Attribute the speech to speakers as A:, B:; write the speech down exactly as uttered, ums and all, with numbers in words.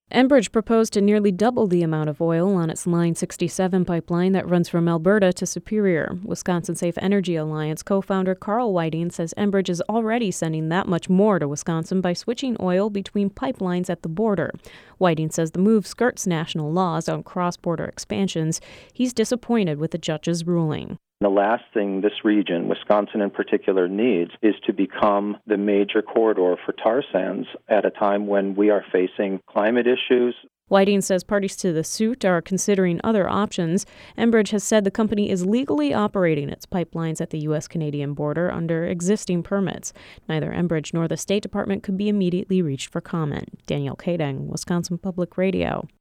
A: Enbridge proposed to nearly double the amount of oil on its Line sixty-seven pipeline that runs from Alberta to Superior. Wisconsin Safe Energy Alliance co-founder Carl Whiting says Enbridge is already sending that much more to Wisconsin by switching oil between pipelines at the border. Whiting says the move skirts national laws on cross-border expansions. He's disappointed with the judge's ruling.
B: The last thing this region, Wisconsin in particular, needs is to become the major corridor for tar sands at a time when we are facing climate issues.
A: Whiting says parties to the suit are considering other options. Enbridge has said the company is legally operating its pipelines at the U S Canadian border under existing permits. Neither Enbridge nor the State Department could be immediately reached for comment. Danielle Kading, Wisconsin Public Radio.